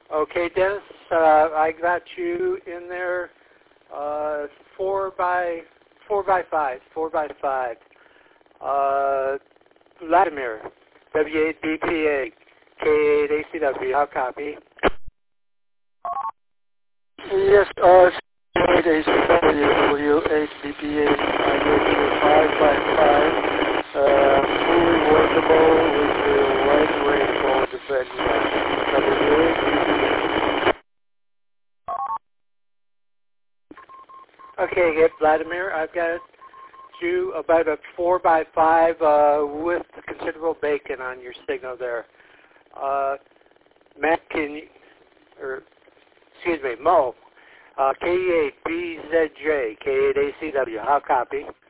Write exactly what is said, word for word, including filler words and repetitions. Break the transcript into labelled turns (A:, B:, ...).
A: Okay, Dennis, uh, I got you in there. Uh, four by four by five, four by five. Uh, Vladimir, W eight B P A, K eight A C W. How copy?
B: Yes, uh, eight A C W, W eight B P A, I get you five by five, uh, fully workable with the wide rainbow defense. W eight B P A.
A: Okay, get Vladimir. I've got you about a four by five uh, with considerable bacon on your signal there. Uh, Matt, can you, or excuse me, Mo, uh, K eight B Z J, K eight A C W. How copy?